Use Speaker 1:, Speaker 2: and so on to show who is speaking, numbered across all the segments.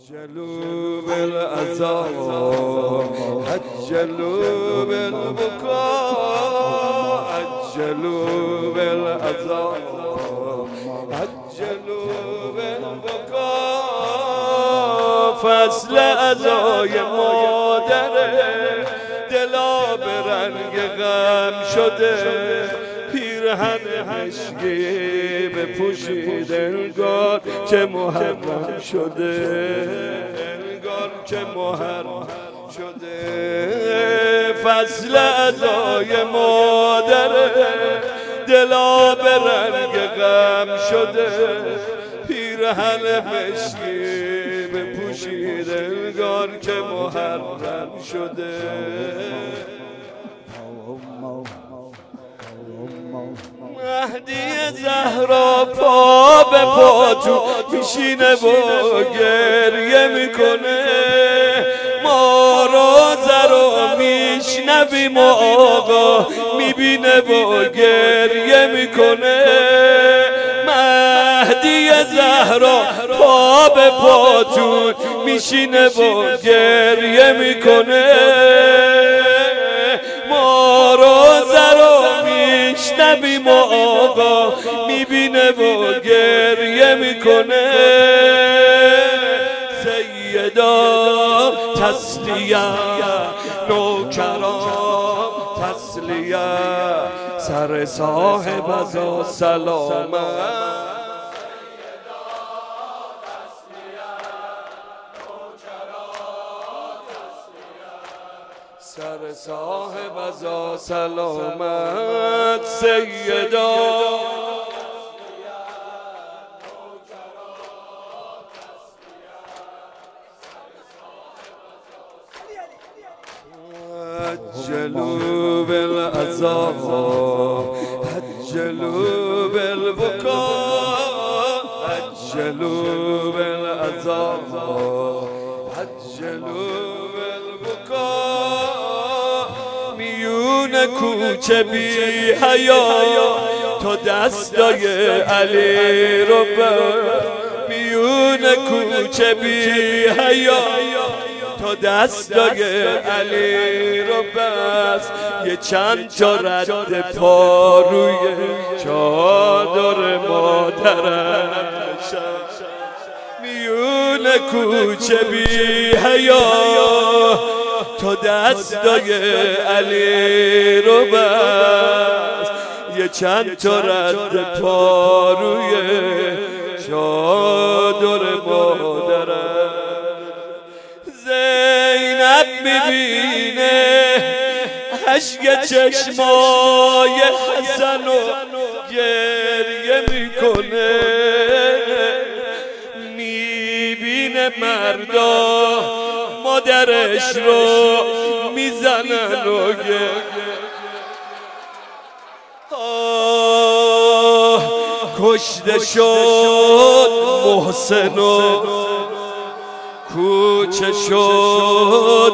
Speaker 1: عجلوا بالعذاب عجلوا بالبكاء عجلوا بالعذاب عجلوا بالبكاء فصل عزای مادره دلا به رنگ غم شده پیرهن مشکی بپوشید انگار که محرم شده انگار که محرم شده فصل عزای مادره دلا به رنگ غم شده پیرهن مشکی بپوشید انگار که محرم شده مهدی زهرا پا به پا تو میشینه و گریه میکنه ما رو زرا میشنویم و آقا میبینه و گریه میکنه مهدی زهرا پا به پا تو میشینه و گریه میکنه ما رو زرا میشنویم و آقا میبینه و گریه میکنه سیدا تسلیه نوکران تسلیه سر صاحب ازا سلامت سر صاحب ازا سلامت سیدا عجلوا بالعذاب عجلوا بالبكاء عجلوا بالعذاب عجلوا بالبكاء میون کوچه بی حیا تو دستای علی رو بر میون کوچه بی حیا تو دستای علی رو بس یه چند تا رد پا روی چادر مادرش میون کوچه بی حیا تو دستای علی رو بس یه چند تا رد پا روی چادر مادرش زینب میبینه اشک چشمای حسن و گریه میکنه میبینه مردا مادرش رو میزنن و کشته شد محسن و کوچه شد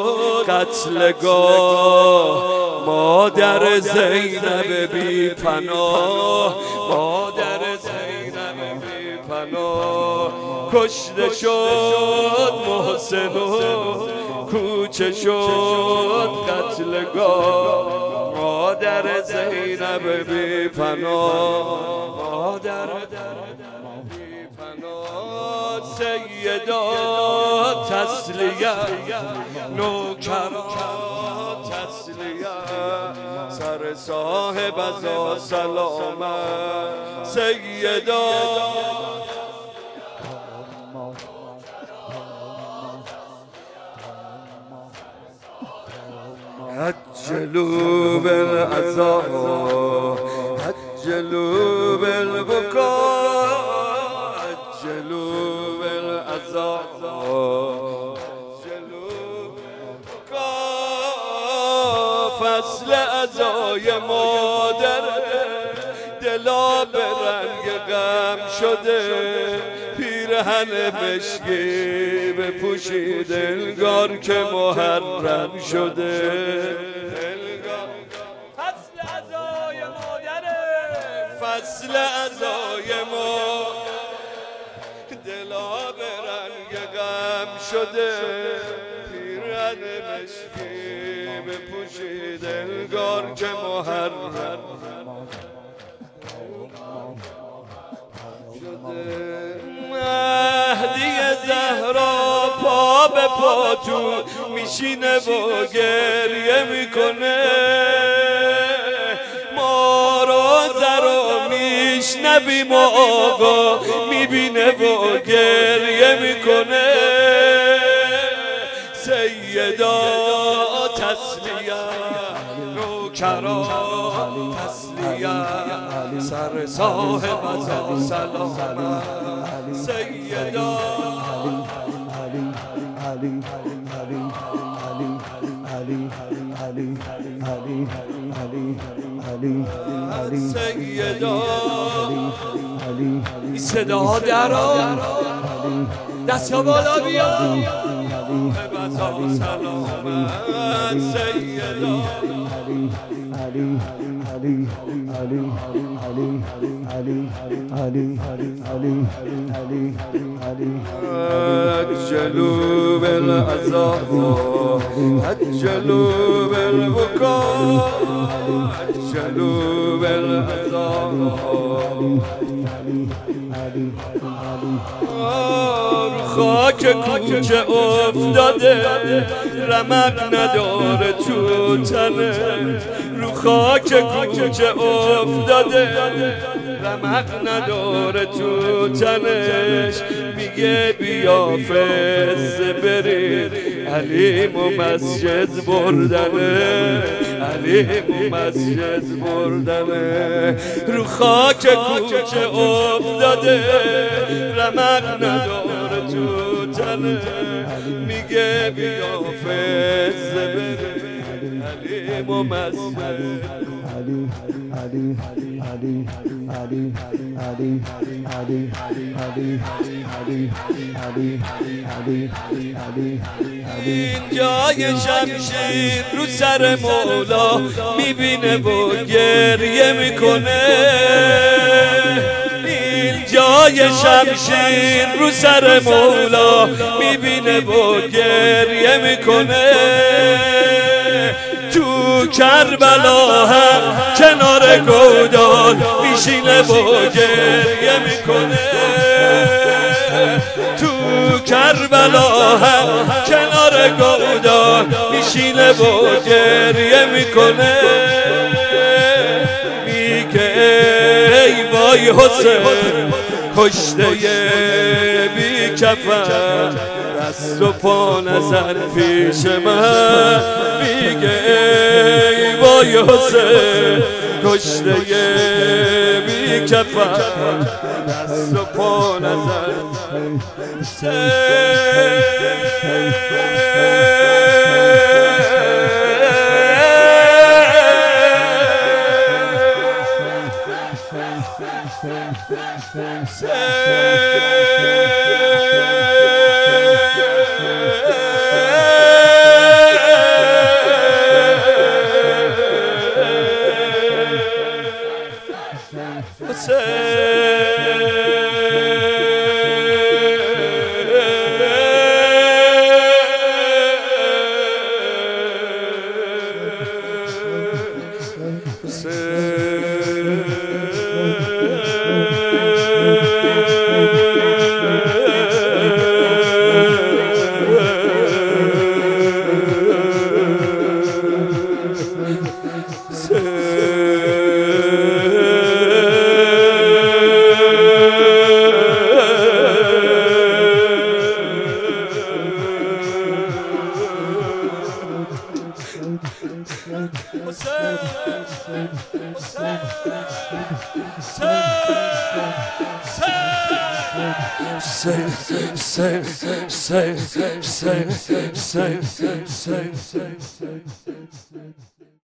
Speaker 1: قتلگاه مادر زینب بی پناه مادر زینب بی پناه کشته شد محسن و کوچه شد قتلگاه مادر زینب بی پناه مادر سیدا تسلیه نوکران تسلیه سر صاحب ازا سلامت سیدا عجلوا بالعذاب عجلوا بالبكاء عجلوا بالعذاب عجلوا بالبكاء فصل عزای مادر دلا به رنگ غم شده پیرهن مشکی بپوشید انگار که محرم شده فصل عزای مادره فصل عزای ما دلا به رنگ غم خم شده پیرهن مشکی بپوشید انگار که محرم مهدی زهرا پا به پا تو میشینه و گریه میکنه ما رو زرا میشنبیم و آقا میبینه و گریه میکنه سیدا تسلیه نوکرا تسلیه سر صاحب از سلام سیدا سیدا این صدا درا دست بالا بیا بزا سلامت سیدا عجلوا بالعذاب عجلوا بالبكاء عجلوا بالعذاب خاک کوچه افتاده رمق نداره تو تنه رو خاک کوچه افتاده رمق نداره تو تنش میگه بیا فز برید علیم و مسجد بردنه علیم و مسجد بردنه رو خاک کوچه افتاده رمق نداره تو تنه میگه بیا فز برید علیم و مسجد این جای شمشیر رو سر مولا میبینه و گریه میکنه این جای شمشیر رو سر مولا میبینه و گریه میکنه تو کربلا هم کنار گودال میشینه و گریه میکنه تو کربلا هم کنار گودال میشینه و گریه میکنه میگه ای وای حسین کشته بی کفن دست و پا نزن پیش من میگه ای وای حسین کشته بی کفن دست و پا نزن Say